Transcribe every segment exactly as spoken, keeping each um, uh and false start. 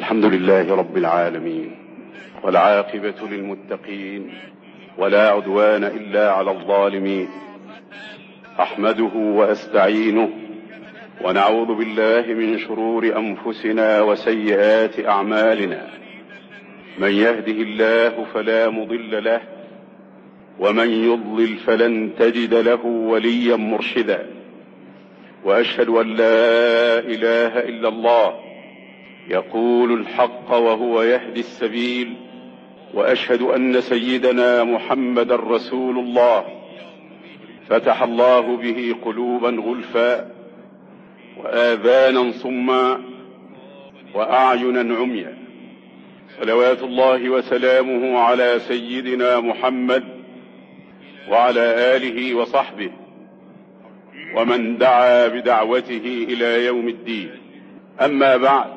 الحمد لله رب العالمين، والعاقبة للمتقين، ولا عدوان إلا على الظالمين. أحمده وأستعينه ونعوذ بالله من شرور أنفسنا وسيئات أعمالنا. من يهده الله فلا مضل له، ومن يضلل فلن تجد له وليا مرشدا. وأشهد أن لا إله إلا الله يقول الحق وهو يهدي السبيل، وأشهد أن سيدنا محمدا رسول الله فتح الله به قلوبا غلفا وآذانا صما وأعينا عميا. صلوات الله وسلامه على سيدنا محمد وعلى آله وصحبه ومن دعا بدعوته إلى يوم الدين. أما بعد،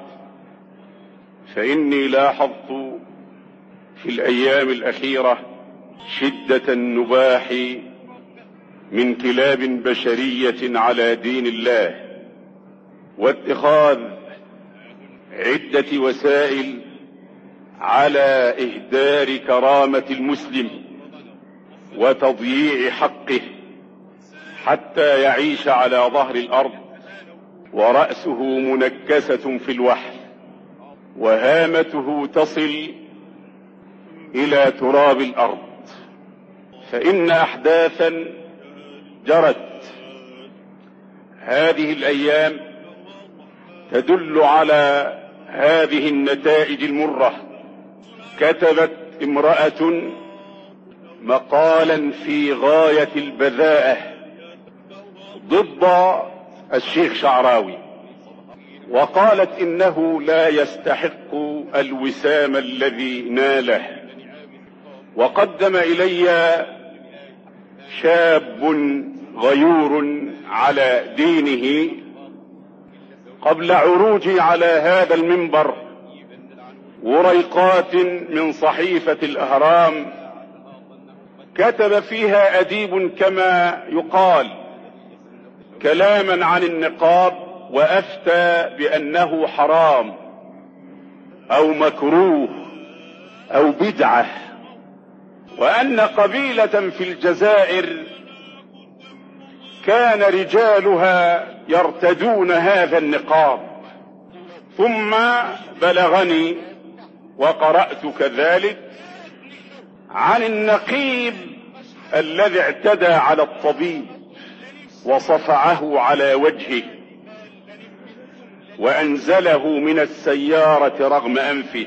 فإني لاحظت في الأيام الأخيرة شدة النباح من كلاب بشرية على دين الله، واتخاذ عدة وسائل على إهدار كرامة المسلم وتضييع حقه حتى يعيش على ظهر الأرض ورأسه منكسة في الوحل وهامته تصل إلى تراب الأرض. فإن أحداثا جرت هذه الأيام تدل على هذه النتائج المرة. كتبت امرأة مقالا في غاية البذاءة ضد الشيخ شعراوي، وقالت إنه لا يستحق الوسام الذي ناله. وقدم إلي شاب غيور على دينه قبل عروجي على هذا المنبر وريقات من صحيفة الأهرام كتب فيها أديب كما يقال كلاما عن النقاب، وأفتى بأنه حرام أو مكروه أو بدعة، وأن قبيلة في الجزائر كان رجالها يرتدون هذا النقاب. ثم بلغني وقرأت كذلك عن النقيب الذي اعتدى على الطبيب وصفعه على وجهه وأنزله من السيارة رغم أنفه.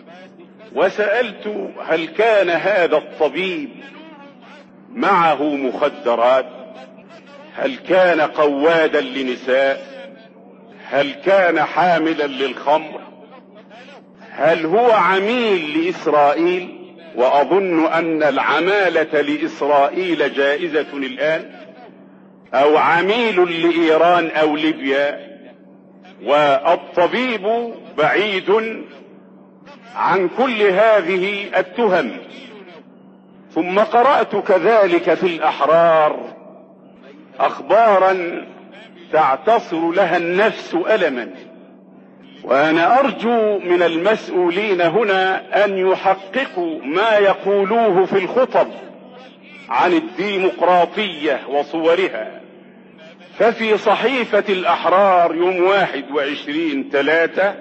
وسألت هل كان هذا الطبيب معه مخدرات؟ هل كان قوادا لنساء؟ هل كان حاملا للخمر؟ هل هو عميل لإسرائيل؟ وأظن أن العمالة لإسرائيل جائزة الآن، أو عميل لإيران أو ليبيا، والطبيب بعيد عن كل هذه التهم. ثم قرأت كذلك في الأحرار أخبارا تعتصر لها النفس ألما. وأنا أرجو من المسؤولين هنا أن يحققوا ما يقولوه في الخطب عن الديمقراطية وصورها. ففي صحيفة الأحرار يوم واحد وعشرين ثلاثة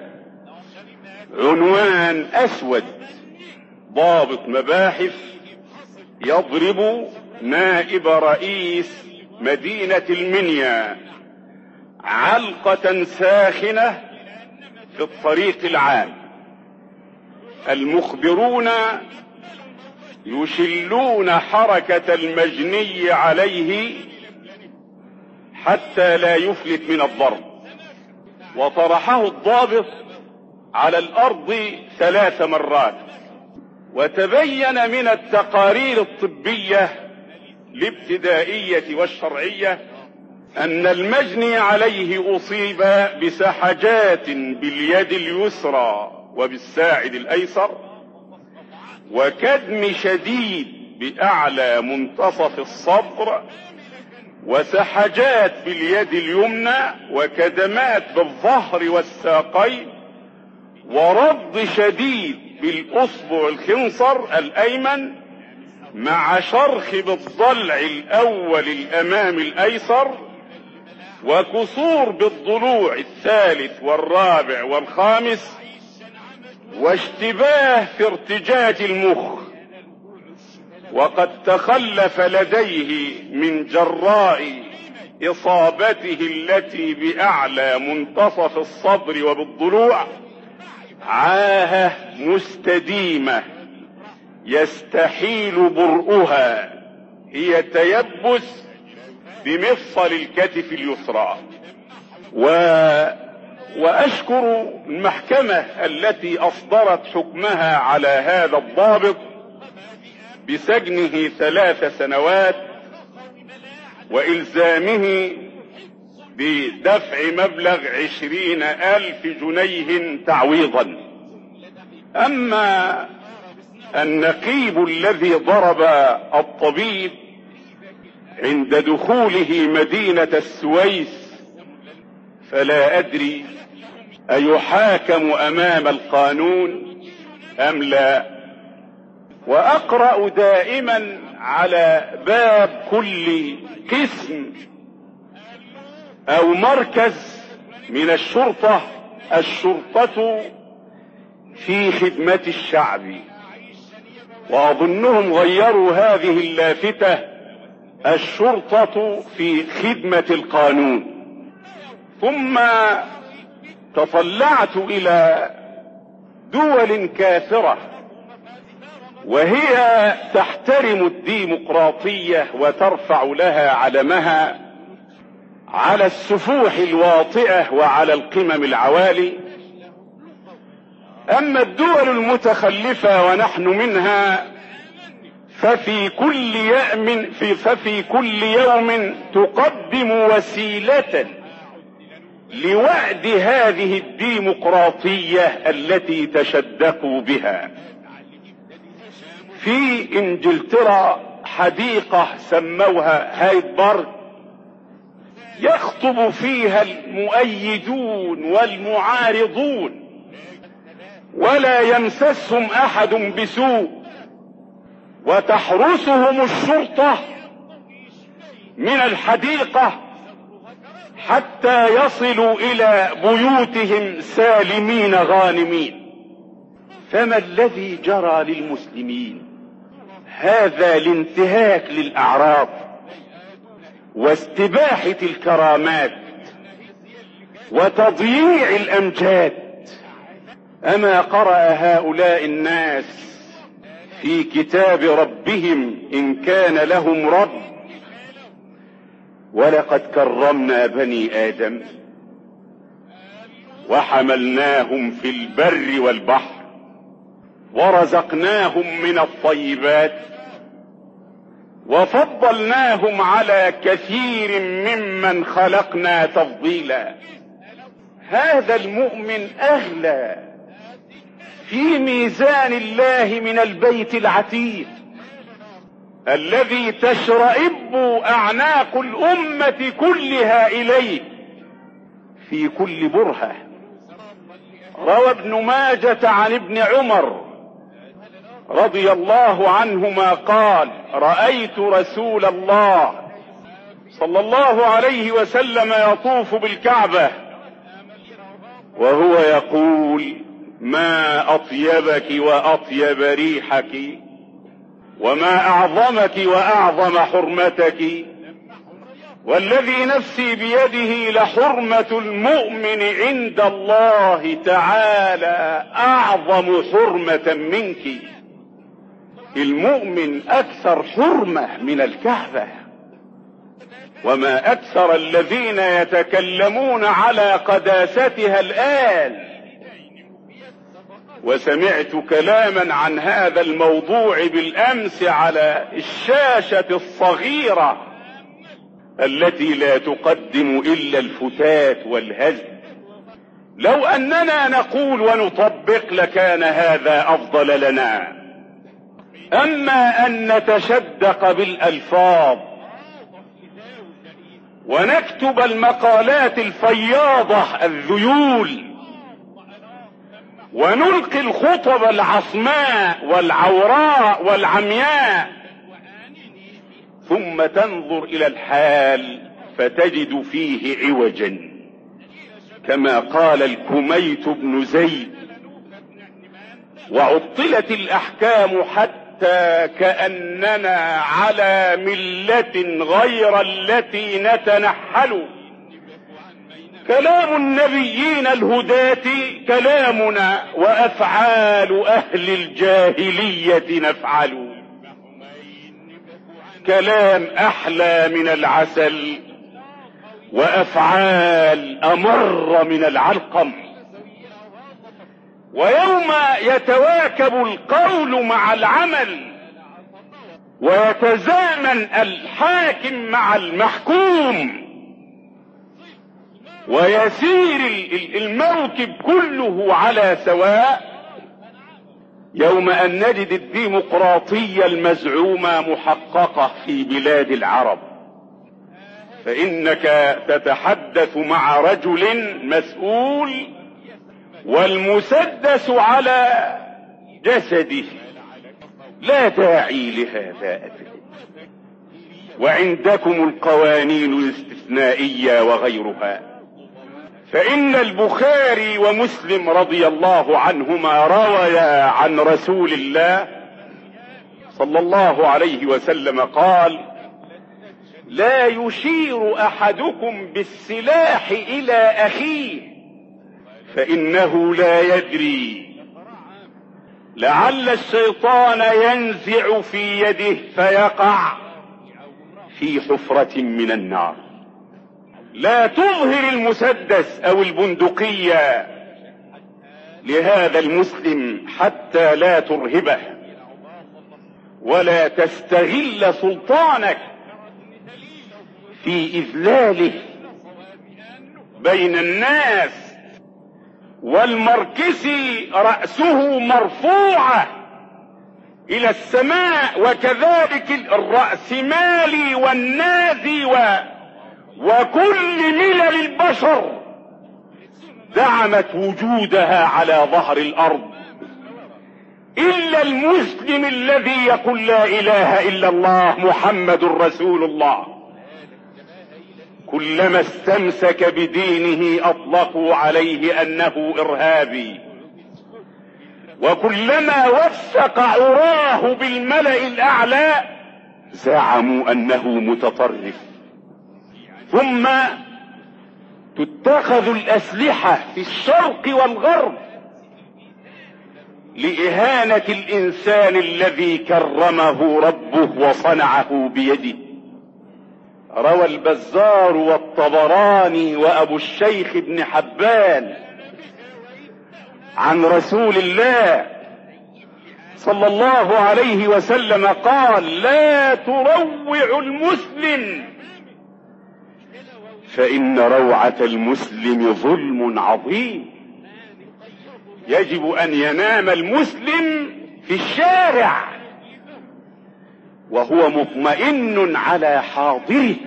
عنوان أسود: ضابط مباحث يضرب نائب رئيس مدينة المنيا علقة ساخنة في الطريق العام. المخبرون يشلون حركة المجني عليه حتى لا يفلت من الضرب. وطرحه الضابط على الأرض ثلاث مرات. وتبين من التقارير الطبية الابتدائية والشرعية أن المجني عليه أصيب بسحجات باليد اليسرى وبالساعد الأيسر، وكدم شديد بأعلى منتصف الصدر، وسحجات باليد اليمنى، وكدمات بالظهر والساقين، وربط شديد بالاصبع الخنصر الايمن مع شرخ بالضلع الاول الامامي الايسر، وكسور بالضلوع الثالث والرابع والخامس، واشتباه في ارتجاج المخ. وقد تخلف لديه من جراء اصابته التي باعلى منتصف الصدر وبالضلوع عاهة مستديمة يستحيل برؤها، هي تيبس بمفصل الكتف اليسرى. و... واشكر المحكمة التي اصدرت حكمها على هذا الضابط بسجنه ثلاث سنوات والزامه بدفع مبلغ عشرين الف جنيه تعويضا. اما النقيب الذي ضرب الطبيب عند دخوله مدينة السويس فلا ادري ايحاكم امام القانون ام لا. واقرأ دائما على باب كل قسم او مركز من الشرطة: الشرطة في خدمة الشعب. واظنهم غيروا هذه اللافتة: الشرطة في خدمة القانون. ثم تطلعت الى دول كافرة وهي تحترم الديمقراطية وترفع لها علمها على السفوح الواطئة وعلى القمم العوالي. اما الدول المتخلفة ونحن منها ففي كل يوم في ففي كل يوم تقدم وسيلة لوعد هذه الديمقراطية التي تشدقوا بها. في انجلترا حديقة سموها هايد بارك، يخطب فيها المؤيدون والمعارضون ولا يمسسهم احد بسوء، وتحرسهم الشرطة من الحديقة حتى يصلوا الى بيوتهم سالمين غانمين. فما الذي جرى للمسلمين؟ هذا الانتهاك للاعراض واستباحة الكرامات وتضييع الامجاد. اما قرأ هؤلاء الناس في كتاب ربهم ان كان لهم رب ولقد كرمنا بني ادم وحملناهم في البر والبحر ورزقناهم من الطيبات وفضلناهم على كثير ممن خلقنا تفضيلا. هذا المؤمن اغلى في ميزان الله من البيت العتيق الذي تشرئب اعناق الامة كلها اليه في كل برهة. روى ابن ماجة عن ابن عمر رضي الله عنهما قال: رأيت رسول الله صلى الله عليه وسلم يطوف بالكعبة وهو يقول: ما اطيبك واطيب ريحك وما اعظمك واعظم حرمتك، والذي نفسي بيده لحرمة المؤمن عند الله تعالى اعظم حرمة منك. المؤمن اكثر حرمة من الكعبة. وما اكثر الذين يتكلمون على قداستها الآن. وسمعت كلاما عن هذا الموضوع بالامس على الشاشة الصغيرة التي لا تقدم الا الفتات والهزل. لو اننا نقول ونطبق لكان هذا افضل لنا. اما ان نتشدق بالالفاظ ونكتب المقالات الفياضة الذيول ونلقي الخطب العصماء والعوراء والعمياء، ثم تنظر الى الحال فتجد فيه عوجا، كما قال الكميت بن زيد: وعطلت الاحكام حتى كأننا على ملة غير التي نتنحل. كلام النبيين الهداة كلامنا، وافعال اهل الجاهلية نفعل. كلام احلى من العسل، وافعال امر من العلقم. ويوم يتواكب القول مع العمل، ويتزامن الحاكم مع المحكوم، ويسير الموكب كله على سواء، يوم ان نجد الديمقراطية المزعومة محققة في بلاد العرب، فانك تتحدث مع رجل مسؤول والمسدس على جسده، لا داعي لهذا أبدا. وعندكم القوانين الاستثنائية وغيرها، فإن البخاري ومسلم رضي الله عنهما رويا عن رسول الله صلى الله عليه وسلم قال: لا يشير أحدكم بالسلاح إلى أخيه فإنه لا يدري، لعل الشيطان ينزع في يده فيقع في حفرة من النار. لا تظهر المسدس أو البندقية لهذا المسلم حتى لا ترهبه، ولا تستغل سلطانك في إذلاله بين الناس، والمركسي رأسه مرفوعة إلى السماء، وكذلك الرأسمالي والنازي و... وكل ملل البشر دعمت وجودها على ظهر الأرض، إلا المسلم الذي يقول لا إله إلا الله محمد رسول الله، كلما استمسك بدينه أطلقوا عليه أنه إرهابي، وكلما وثق عراه بالملأ الأعلى زعموا أنه متطرف. ثم تتخذ الأسلحة في الشرق والغرب لإهانة الإنسان الذي كرمه ربه وصنعه بيده. روى البزار والطبراني وأبو الشيخ ابن حبان عن رسول الله صلى الله عليه وسلم قال: لا تروع المسلم، فإن روعة المسلم ظلم عظيم. يجب أن ينام المسلم في الشارع وهو مطمئن على حاضره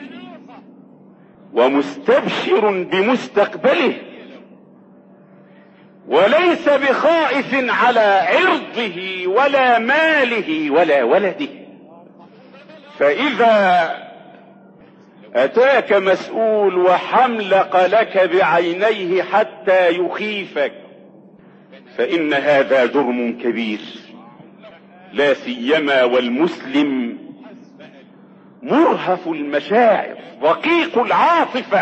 ومستبشر بمستقبله، وليس بخائف على عرضه ولا ماله ولا ولده. فإذا أتاك مسؤول وحملق لك بعينيه حتى يخيفك، فإن هذا جرم كبير، لا سيما والمسلم مرهف المشاعر رقيق العاطفة،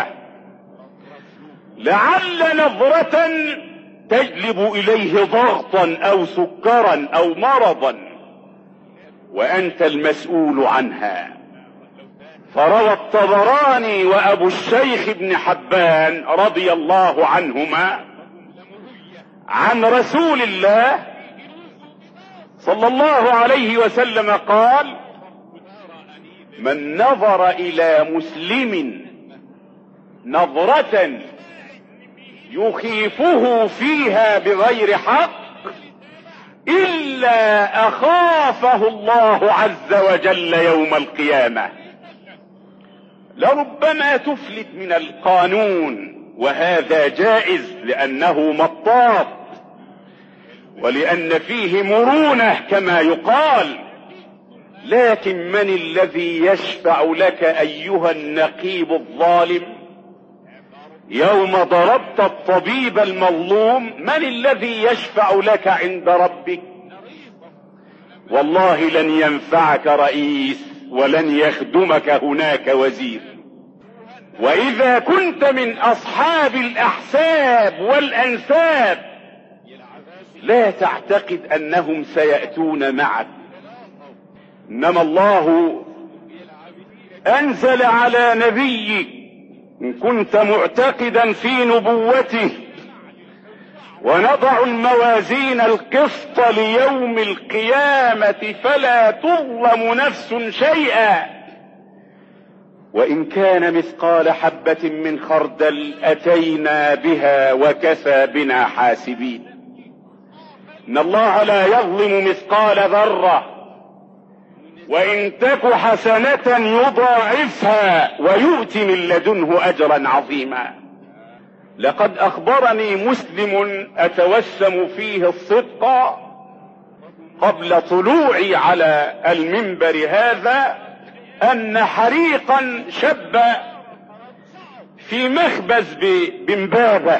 لعل نظرة تجلب إليه ضغطا أو سكرا أو مرضا وأنت المسؤول عنها. فروى الطبراني وأبو الشيخ ابن حبان رضي الله عنهما عن رسول الله صلى الله عليه وسلم قال: من نظر إلى مسلم نظرة يخيفه فيها بغير حق إلا أخافه الله عز وجل يوم القيامة. لربما تفلت من القانون، وهذا جائز لأنه مطاط، ولأن فيه مرونة كما يقال. لكن من الذي يشفع لك أيها النقيب الظالم يوم ضربت الطبيب المظلوم؟ من الذي يشفع لك عند ربك؟ والله لن ينفعك رئيس ولن يخدمك هناك وزير. وإذا كنت من أصحاب الأحساب والأنساب لا تعتقد أنهم سيأتون معك، إنما الله أنزل على نبيك إن كنت معتقدا في نبوته: ونضع الموازين القسط ليوم القيامة فلا تظلم نفس شيئا وإن كان مثقال حبة من خردل أتينا بها وكفى بنا حاسبين. إن الله لا يظلم مثقال ذرة وإن تك حسنة يضاعفها ويؤت من لدنه أجرا عظيما. لقد أخبرني مسلم أتوسم فيه الصدق قبل طلوعي على المنبر هذا أن حريقا شب في مخبز بمبابة،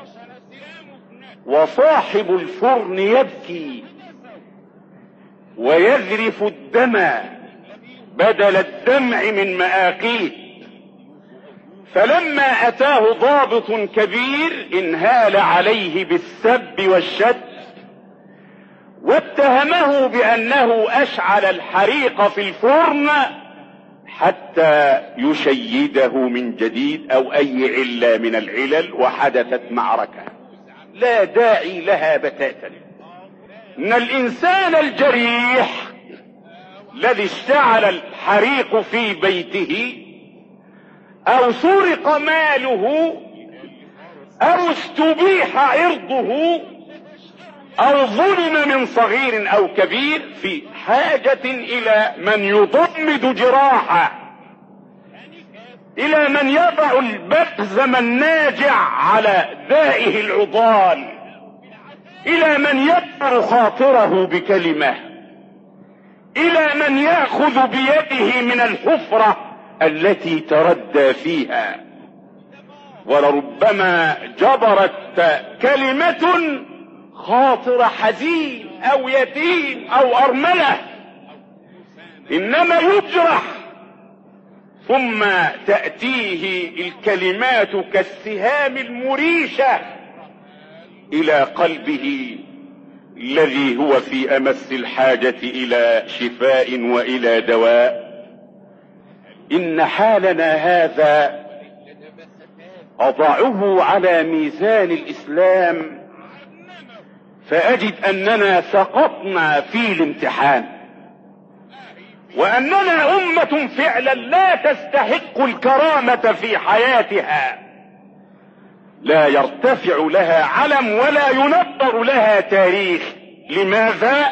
وصاحب الفرن يبكي ويذرف الدم بدل الدمع من مآقيه. فلما أتاه ضابط كبير انهال عليه بالسب والشد واتهمه بأنه أشعل الحريق في الفرن حتى يشيده من جديد أو أي علة من العلل، وحدثت معركة لا داعي لها بتاتا. إن الإنسان الجريح الذي اشتعل الحريق في بيته أو سرق ماله أو استبيح عرضه أو ظلم من صغير أو كبير في حاجة إلى من يضمد جراحه، إلى من يضع البقزم الناجع على دائه العضال، إلى من يجبر خاطره بكلمة، إلى من يأخذ بيده من الحفرة التي تردى فيها. ولربما جبرت كلمة خاطر حزين أو يتيم أو أرملة، إنما يجرح ثم تأتيه الكلمات كالسهام المريشة إلى قلبه الذي هو في أمس الحاجة إلى شفاء وإلى دواء. إن حالنا هذا أضعه على ميزان الإسلام فأجد أننا سقطنا في الامتحان، وأننا أمة فعلا لا تستحق الكرامة في حياتها، لا يرتفع لها علم ولا ينبر لها تاريخ. لماذا؟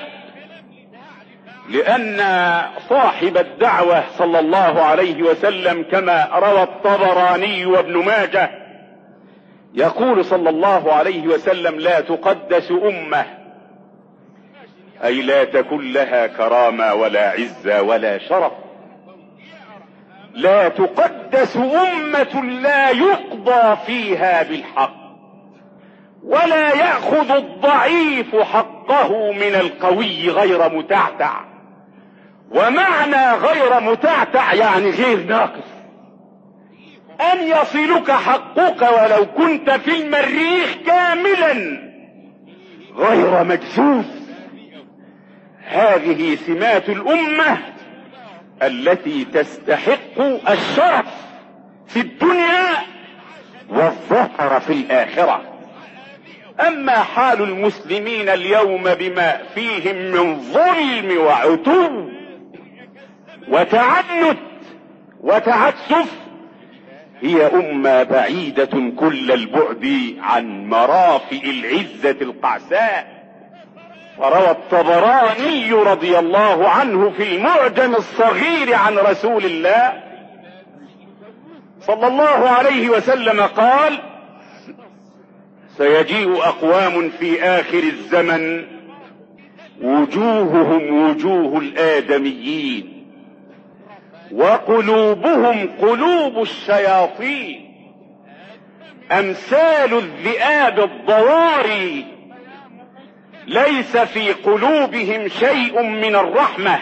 لأن صاحب الدعوة صلى الله عليه وسلم كما روى الطبراني وابن ماجه يقول صلى الله عليه وسلم: لا تقدس أمة، أي لا تكن لها كرامة ولا عزة ولا شرف. لا تقدس أمة لا يقضى فيها بالحق ولا يأخذ الضعيف حقه من القوي غير متعتع. ومعنى غير متعتع يعني غير ناقص، أن يصلك حقك ولو كنت في المريخ كاملا غير مجزوز. هذه سمات الأمة التي تستحق الشرف في الدنيا والظفر في الآخرة. أما حال المسلمين اليوم بما فيهم من ظلم وعتو وتعنت وتعسف، هي أمة بعيدة كل البعد عن مرافئ العزة القعساء. وروى الطبراني رضي الله عنه في المعجم الصغير عن رسول الله صلى الله عليه وسلم قال: سيجيء أقوام في آخر الزمن وجوههم وجوه الآدميين وقلوبهم قلوب الشياطين، أمثال الذئاب الضواري، ليس في قلوبهم شيء من الرحمة،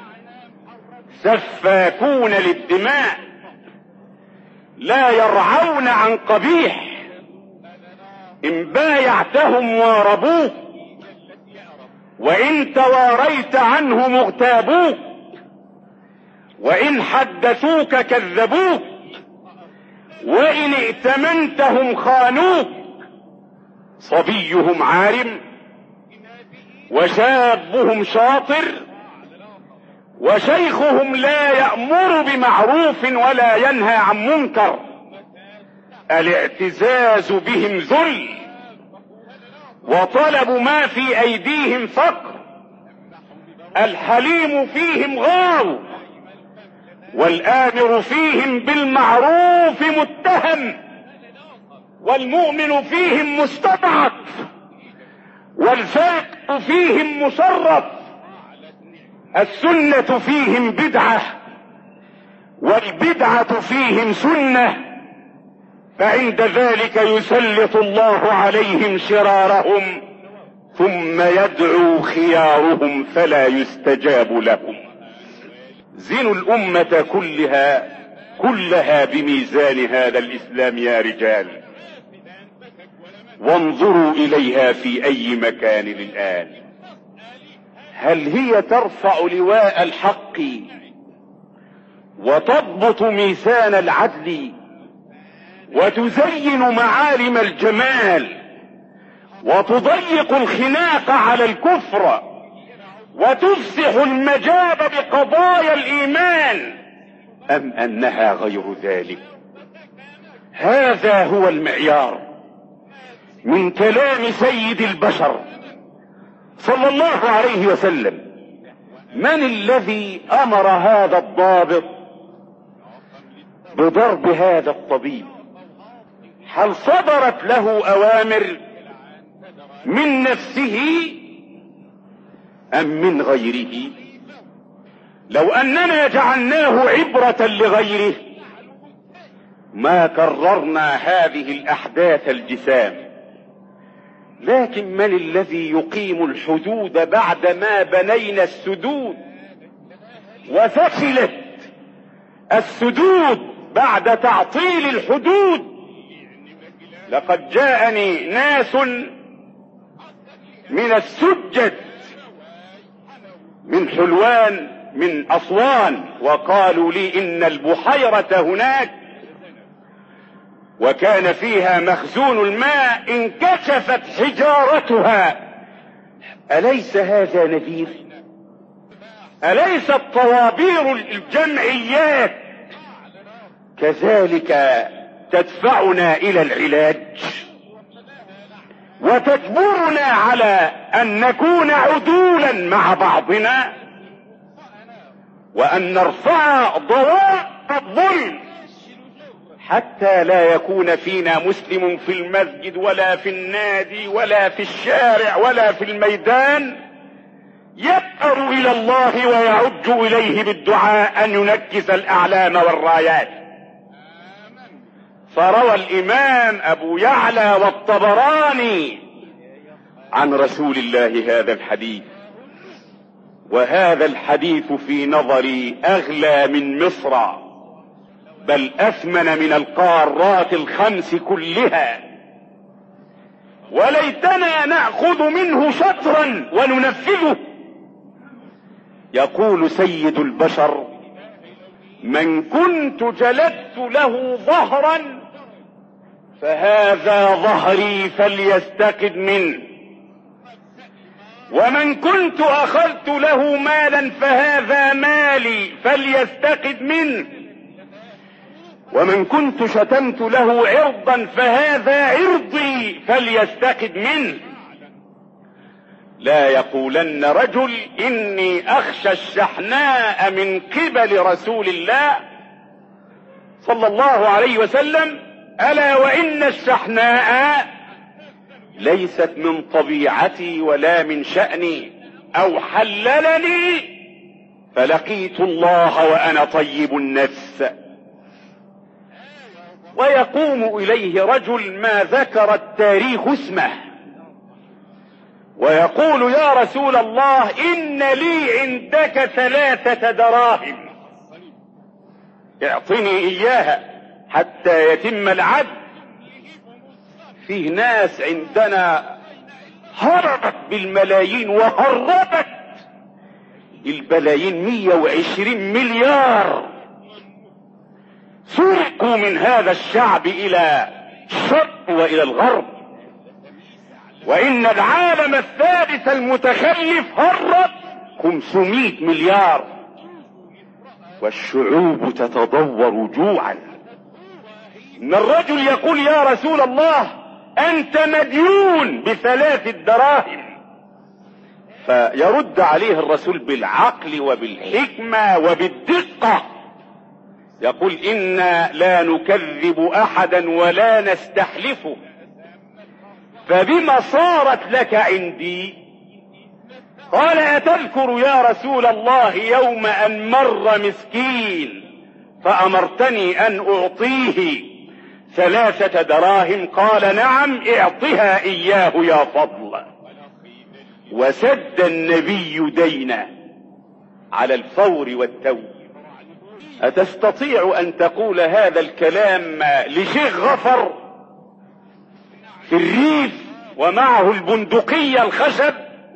سفاكون للدماء، لا يرعون عن قبيح، إن بايعتهم واربوك، وإن تواريت عنهم اغتابوك، وإن حدثوك كذبوك، وإن ائتمنتهم خانوك. صبيهم عارم، وشابهم شاطر، وشيخهم لا يأمر بمعروف ولا ينهى عن منكر. الاعتزاز بهم ذل، وطلب ما في أيديهم فقر. الحليم فيهم غار، والآمر فيهم بالمعروف متهم، والمؤمن فيهم مستضعف، والفاقد فيهم مشرف. السنة فيهم بدعة، والبدعة فيهم سنة، فعند ذلك يسلط الله عليهم شرارهم، ثم يدعو خيارهم فلا يستجاب لهم. زنوا الأمة كلها كلها بميزان هذا الإسلام يا رجال، وانظروا إليها في أي مكان الآن. هل هي ترفع لواء الحق وتضبط ميزان العدل وتزين معالم الجمال وتضيق الخناق على الكفر وتفسح المجاب بقضايا الإيمان، أم أنها غير ذلك؟ هذا هو المعيار من كلام سيد البشر صلى الله عليه وسلم. من الذي أمر هذا الضابط بضرب هذا الطبيب؟ هل صدرت له أوامر من نفسه أم من غيره؟ لو أننا جعلناه عبرة لغيره ما كررنا هذه الأحداث الجسام. لكن من الذي يقيم الحدود بعدما بنينا السدود وفشلت السدود بعد تعطيل الحدود؟ لقد جاءني ناس من السجد من حلوان من أسوان وقالوا لي إن البحيرة هناك وكان فيها مخزون الماء انكشفت حجارتها. أليس هذا نذير؟ أليست طوابير الجمعيات كذلك تدفعنا إلى العلاج وتجبرنا على أن نكون عدولا مع بعضنا وأن نرفع ضوابط الظلم حتى لا يكون فينا مسلم في المسجد ولا في النادي ولا في الشارع ولا في الميدان يبأر إلى الله ويعج إليه بالدعاء أن ينكس الأعلام والرايات. فروى الإمام أبو يعلى والطبراني عن رسول الله هذا الحديث، وهذا الحديث في نظري أغلى من مصر بل أثمن من القارات الخمس كلها، وليتنا نأخذ منه شطرا وننفذه. يقول سيد البشر: من كنت جلدت له ظهرا فهذا ظهري فليستقد منه، ومن كنت أخذت له مالا فهذا مالي فليستقد منه، ومن كنت شتمت له عرضا فهذا عرضي فليستقد منه. لا يقولن رجل إني أخشى الشحناء من قبل رسول الله صلى الله عليه وسلم، ألا وإن الشحناء ليست من طبيعتي ولا من شأني، او حللني فلقيت الله وانا طيب النفس. ويقوم اليه رجل ما ذكر التاريخ اسمه ويقول يا رسول الله ان لي عندك ثلاثة دراهم اعطني اياها حتى يتم العد. فيه ناس عندنا هربت بالملايين وهربت البلايين، مية وعشرين مليار سرقوا من هذا الشعب الى الشرق والى الغرب، وان العالم الثالث المتخلف هرب خمسمائة مليار، والشعوب تتضور جوعا. ان الرجل يقول يا رسول الله انت مديون بثلاث دراهم، فيرد عليه الرسول بالعقل وبالحكمة وبالدقة يقول إنا لا نكذب أحدا ولا نستحلفه، فبما صارت لك عندي؟ قال أتذكر يا رسول الله يوم أن مر مسكين فأمرتني أن أعطيه ثلاثة دراهم؟ قال نعم اعطها إياه يا فضل. وسد النبي دينه على الفور والتو. أتستطيع أن تقول هذا الكلام لشيخ غفر في الريف ومعه البندقية الخشب؟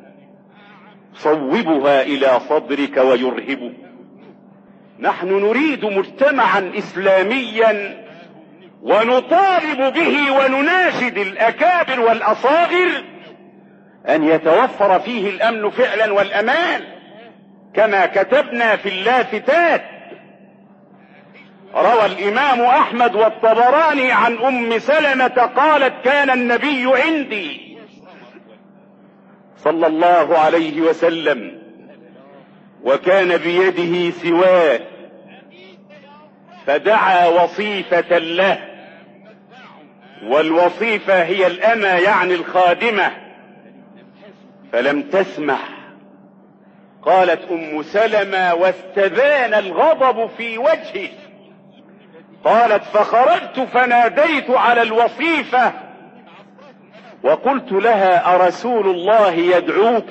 صوبها إلى صدرك ويرهب. نحن نريد مجتمعا إسلاميا ونطالب به ونناشد الأكابر والأصاغر أن يتوفر فيه الأمن فعلا والأمان كما كتبنا في اللافتات. روى الإمام أحمد والطبراني عن أم سلمة قالت كان النبي عندي صلى الله عليه وسلم وكان بيده سواك، فدعا وصيفة له، والوصيفة هي الأمة يعني الخادمة، فلم تسمع. قالت أم سلمة واستبان الغضب في وجهه، قالت فخرجت فناديت على الوصيفة وقلت لها أرسول الله يدعوك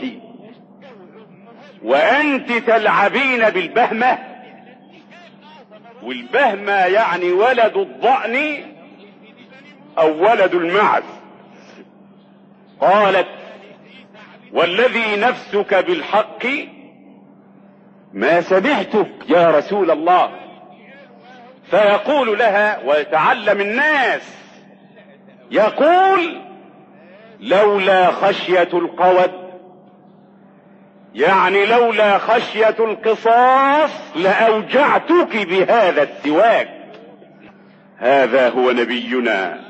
وأنت تلعبين بالبهمة؟ والبهمة يعني ولد الضأن أو ولد المعز. قالت والذي نفسك بالحق ما سمعتك يا رسول الله. فيقول لها ويتعلم الناس يقول لولا خشية القود، يعني لولا خشية القصاص لأوجعتك بهذا السواك. هذا هو نبينا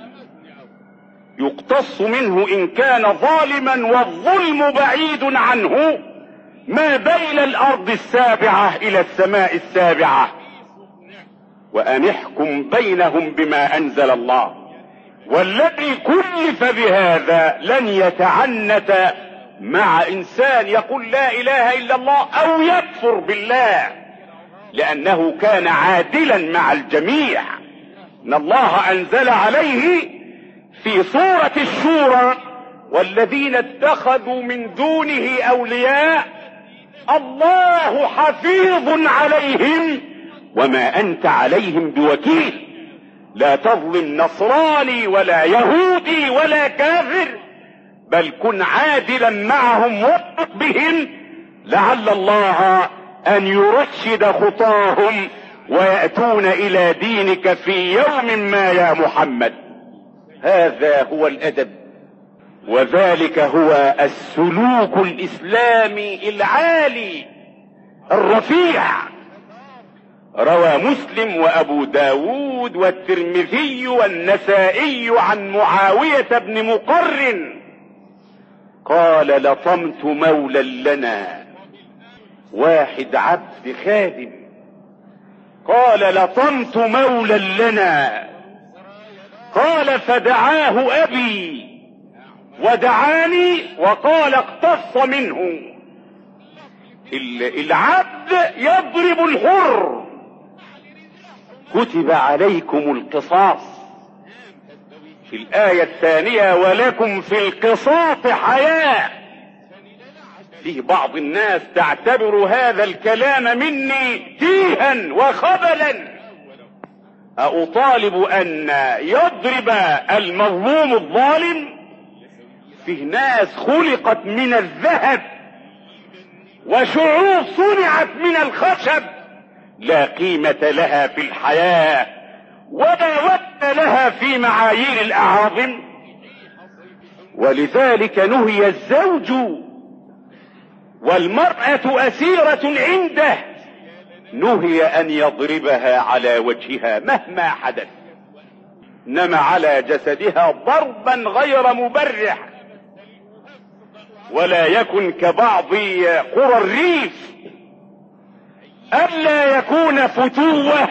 يقتص منه إن كان ظالما، والظلم بعيد عنه ما بين الأرض السابعة إلى السماء السابعة. وأن احكم بينهم بما أنزل الله، والذي كلف بهذا لن يتعنت مع إنسان يقول لا إله إلا الله أو يكفر بالله، لأنه كان عادلا مع الجميع. إن الله أنزل عليه في سورة الشورى والذين اتخذوا من دونه أولياء الله حفيظ عليهم وما أنت عليهم بوكيل. لا تظلم نصراني ولا يهودي ولا كافر، بل كن عادلا معهم وفق بهم لعل الله أن يرشد خطاهم ويأتون إلى دينك في يوم ما يا محمد. هذا هو الأدب، وذلك هو السلوك الإسلامي العالي الرفيع. روى مسلم وأبو داود والترمذي والنسائي عن معاوية بن مقرن قال لطمت مولى لنا، واحد عبد خادم، قال لطمت مولى لنا، قال فدعاه أبي ودعاني وقال اقتص منه، العبد يضرب الحر. كتب عليكم القصاص في الآية الثانية ولكم في القصاص حياة. فيه بعض الناس تعتبر هذا الكلام مني تيها وخبلا. أطالب أن يضرب المظلوم الظالم. فيه ناس خلقت من الذهب وشعوب صنعت من الخشب لا قيمة لها في الحياة ولا وزن لها في معايير الأعاظم. ولذلك نهي الزوج والمرأة أسيرة عنده نهي أن يضربها على وجهها مهما حدث، إنما على جسدها ضربا غير مبرح. ولا يكن كبعض قرى الريف ألا يكون فتوة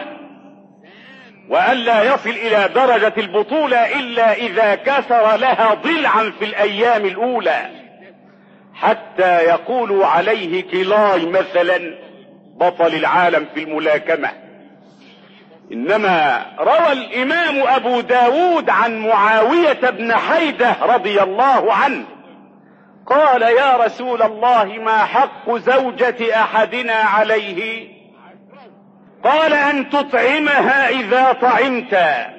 وألا يصل إلى درجة البطولة إلا إذا كسر لها ضلعا في الأيام الأولى حتى يقول عليه كلاي مثلا بطل العالم في الملاكمة. إنما روى الإمام أبو داود عن معاوية بن حيدة رضي الله عنه قال يا رسول الله ما حق زوجة أحدنا عليه؟ قال أن تطعمها إذا طعمت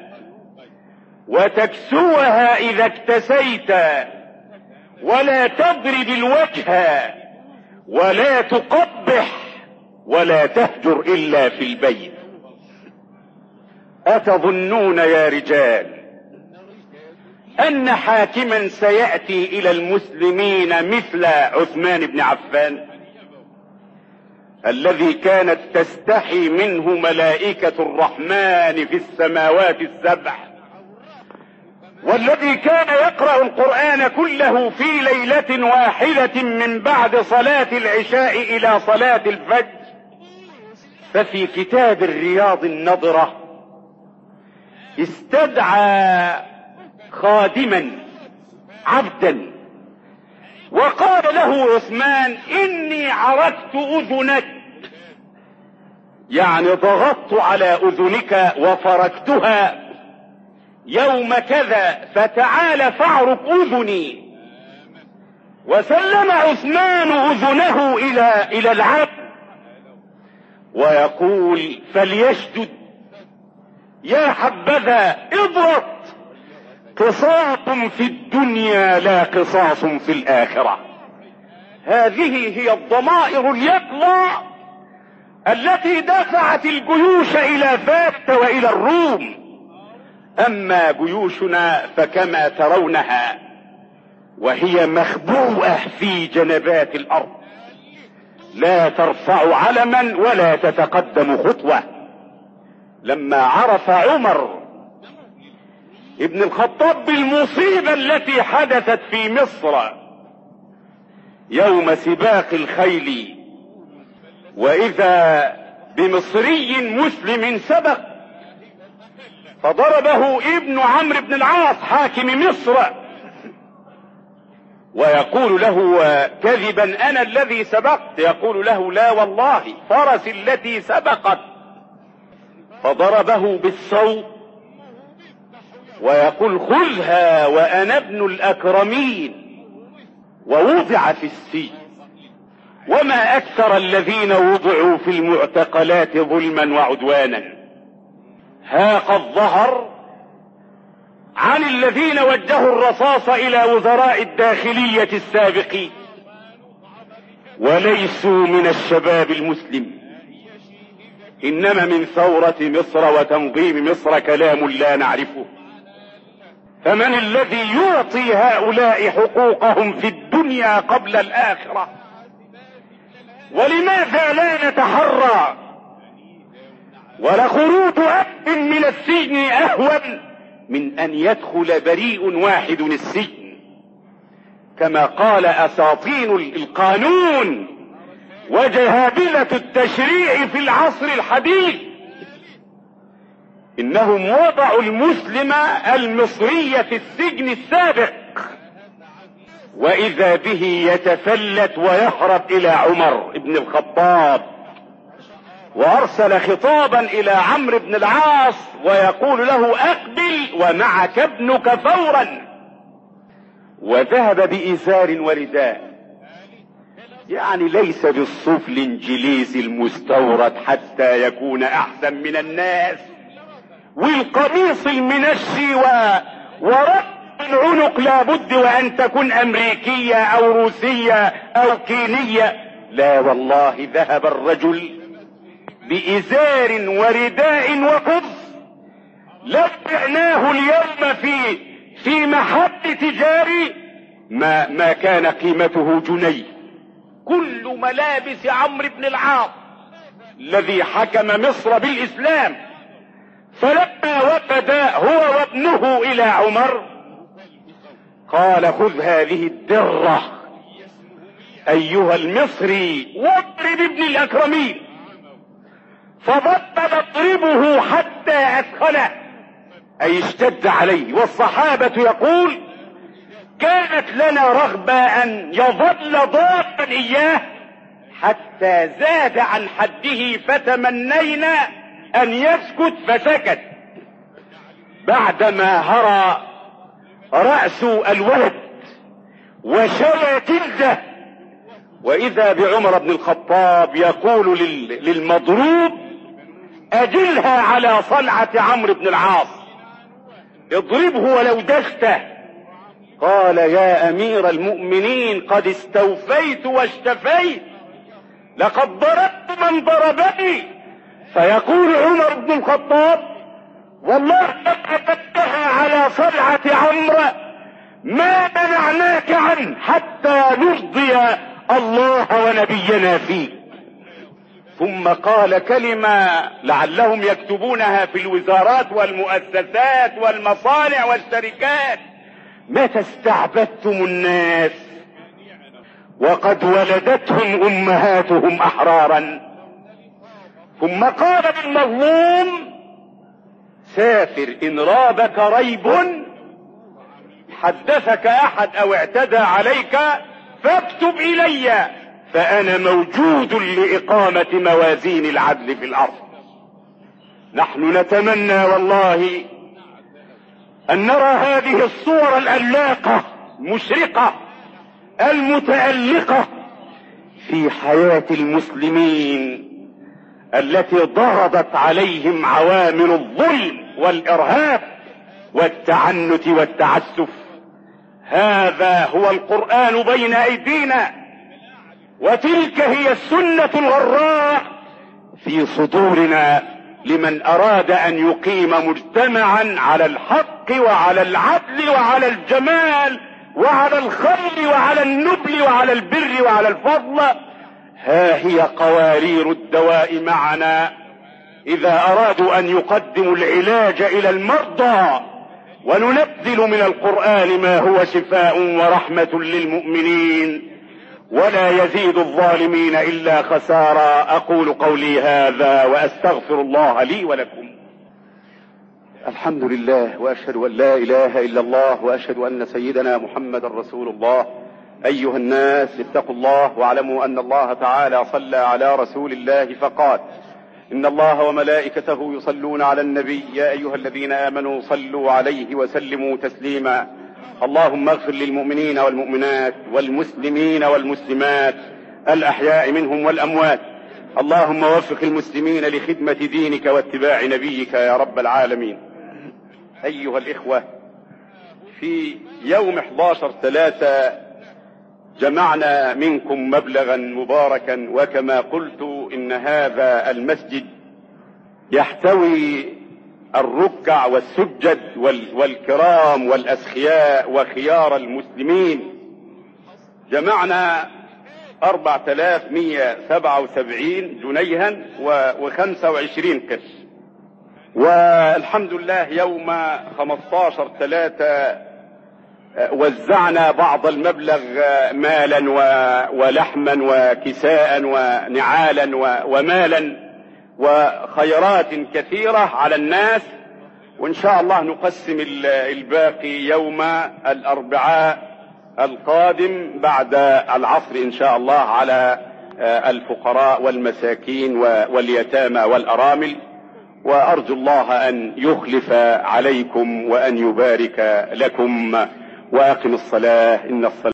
وتكسوها إذا اكتسيت ولا تضرب الوجه ولا تقبح ولا تهجر إلا في البيت. أتظنون يا رجال أن حاكما سيأتي إلى المسلمين مثل عثمان بن عفان الذي كانت تستحي منه ملائكة الرحمن في السماوات السبع والذي كان يقرأ القرآن كله في ليلة واحدة من بعد صلاة العشاء إلى صلاة الفجر؟ ففي كتاب الرياض النضرة استدعى خادما عبدا وقال له عثمان إني عرفت أذنك، يعني ضغطت على أذنك وفركتها يوم كذا فتعال فاعرف أذني. وسلم عثمان أذنه إلى إلى العبد ويقول فليشدد يا حبذا اضغط، قصاص في الدنيا لا قصاص في الآخرة. هذه هي الضمائر اليقظة التي دفعت الجيوش إلى فارس وإلى الروم. أما جيوشنا فكما ترونها وهي مخبوءة في جنبات الأرض لا ترفع علما ولا تتقدم خطوة. لما عرف عمر ابن الخطاب بالمصيبة التي حدثت في مصر يوم سباق الخيل وإذا بمصري مسلم سبق فضربه ابن عمرو بن العاص حاكم مصر ويقول له كذبا أنا الذي سبقت، يقول له لا والله فرس التي سبقت، فضربه بالصوت ويقول خذها وأنا ابن الأكرمين ووضع في السجن. وما أكثر الذين وضعوا في المعتقلات ظلما وعدوانا. ها قد ظهر عن الذين وجهوا الرصاص إلى وزراء الداخلية السابقين وليسوا من الشباب المسلم، إنما من ثورة مصر وتنظيم مصر كلام لا نعرفه. فمن الذي يعطي هؤلاء حقوقهم في الدنيا قبل الآخرة؟ ولماذا لا نتحرى؟ ولخروج أب من السجن أهون من أن يدخل بريء واحد السجن، كما قال أساطين القانون وجهابذة التشريع في العصر الحديث إنهم وضعوا المسلم المصري في السجن السابق واذا به يتفلت ويهرب الى عمر بن الخطاب، وارسل خطابا الى عمرو بن العاص ويقول له اقبل ومعك ابنك فورا. وذهب بإزار ورداء، يعني ليس بالصوف الانجليزي المستورد حتى يكون احسن من الناس، والقميص المنشي و... ورب العنق لابد وان تكون امريكية او روسية او كينية. لا والله، ذهب الرجل بإزار ورداء وقبض لو بعناه اليوم في في محل تجاري ما ما كان قيمته جنيه. كل ملابس عمرو بن العاص الذي حكم مصر بالإسلام. فلما وفد هو وابنه إلى عمر قال خذ هذه الدرة أيها المصري واضرب ابن الأكرمين. فبطل يضربه حتى أثخنه، أي اشتد عليه. والصحابة يقول كانت لنا رغبة أن يظل ضابا إياه حتى زاد عن حده، فتمنينا أن يسكت فسكت. بعدما هرى رأس الولد وشوى جلده، وإذا بعمر بن الخطاب يقول للمضروب أجلها على صلعة عمرو بن العاص، اضربه ولو دشته. قال يا أمير المؤمنين قد استوفيت واشتفيت، لقد ضربت من ضربني. فيقول عمر بن الخطاب والله لقد أتها على صلعة عمرو ما منعناك عنه حتى نرضي الله ونبينا فيه. ثم قال كلمة لعلهم يكتبونها في الوزارات والمؤسسات والمصانع والشركات: متى استعبدتم الناس وقد ولدتهم امهاتهم احرارا. ثم قال بالمظلوم: سافر ان رابك ريب، حدثك احد او اعتدى عليك فاكتب الي فانا موجود لاقامة موازين العدل في الارض. نحن نتمنى والله ان نرى هذه الصور الألاقة المشرقة المتألقة في حياة المسلمين التي ضربت عليهم عوامل الظلم والإرهاب والتعنت والتعسف. هذا هو القرآن بين أيدينا، وتلك هي السنة الغراء في صدورنا لمن أراد أن يقيم مجتمعا على الحق وعلى العدل وعلى الجمال وعلى الخير وعلى النبل وعلى البر وعلى الفضل. ها هي قوارير الدواء معنا إذا أرادوا أن يقدموا العلاج إلى المرضى، وننزل من القرآن ما هو شفاء ورحمة للمؤمنين ولا يزيد الظالمين إلا خسارا. أقول قولي هذا وأستغفر الله لي ولكم. الحمد لله، وأشهد أن لا إله إلا الله، وأشهد أن سيدنا محمد رسول الله. أيها الناس اتقوا الله واعلموا أن الله تعالى صلى على رسول الله فقال: إن الله وملائكته يصلون على النبي يا أيها الذين آمنوا صلوا عليه وسلموا تسليما. اللهم اغفر للمؤمنين والمؤمنات والمسلمين والمسلمات الأحياء منهم والأموات. اللهم وفق المسلمين لخدمة دينك واتباع نبيك يا رب العالمين. أيها الإخوة، في يوم احد عشر ثلاثة جمعنا منكم مبلغا مباركا، وكما قلت إن هذا المسجد يحتوي الركع والسجد والكرام والأسخياء وخيار المسلمين. جمعنا أربعة آلاف ومئة وسبعة وسبعين جنيها وخمسة وعشرين قرش، والحمد لله يوم خمسة عشر ثلاثة وزعنا بعض المبلغ مالا ولحما وكساء ونعالا ومالا وخيرات كثيرة على الناس، وإن شاء الله نقسم الباقي يوم الأربعاء القادم بعد العصر إن شاء الله على الفقراء والمساكين واليتامى والأرامل، وأرجو الله أن يخلف عليكم وأن يبارك لكم. وأقم الصلاة إن الصلاة